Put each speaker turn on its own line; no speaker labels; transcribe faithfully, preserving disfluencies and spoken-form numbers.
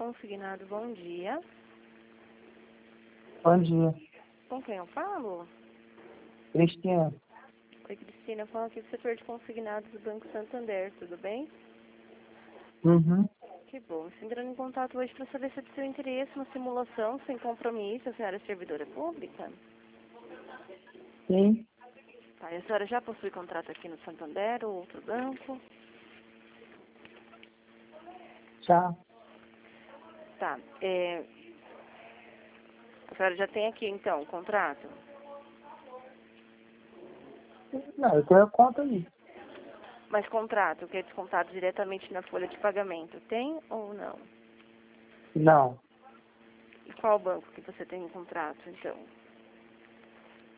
Consignado, bom dia.
Bom dia.
Com quem eu falo?
Cristina.
Oi, Cristina, eu falo aqui do setor de consignados do Banco Santander, tudo bem?
Uhum.
Que bom. Estou entrando em contato hoje para saber se é do seu interesse uma simulação sem compromisso. A senhora é servidora pública?
Sim.
Tá, e a senhora já possui contrato aqui no Santander ou outro banco?
Já.
Tá. É... A senhora já tem aqui, então, o contrato?
Não, eu tenho a conta aí.
Mas contrato, que é descontado diretamente na folha de pagamento, tem ou não?
Não.
E qual banco que você tem o contrato, então?